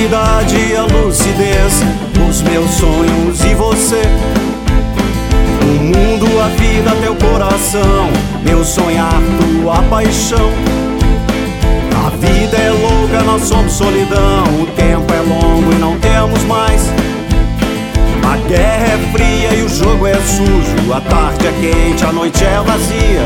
tranquilidade e a lucidez, os meus sonhos e você. O mundo, a vida, teu coração, meu sonhar, tua paixão. A vida é louca, nós somos solidão. O tempo é longo e não temos mais. A guerra é fria e o jogo é sujo. A tarde é quente, a noite é vazia.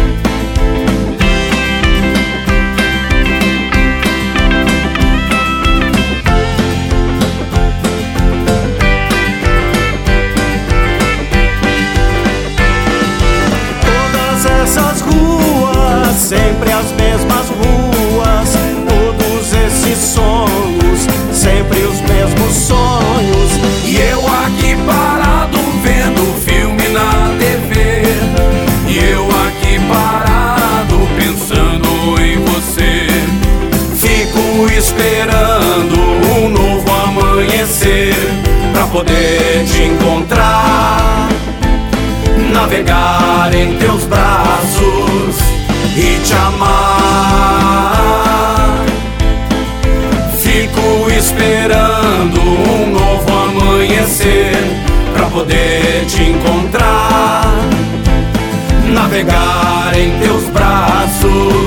Todas essas ruas, sempre as mesmas ruas. Todos esses sonhos, sempre os mesmos sonhos. E eu aqui parado vendo filme na TV. E eu aqui parado pensando em você. Fico esperando um novo amanhecer pra poder te encontrar, navegar em teus braços e te amar. Fico esperando um novo amanhecer pra poder te encontrar, navegar em teus braços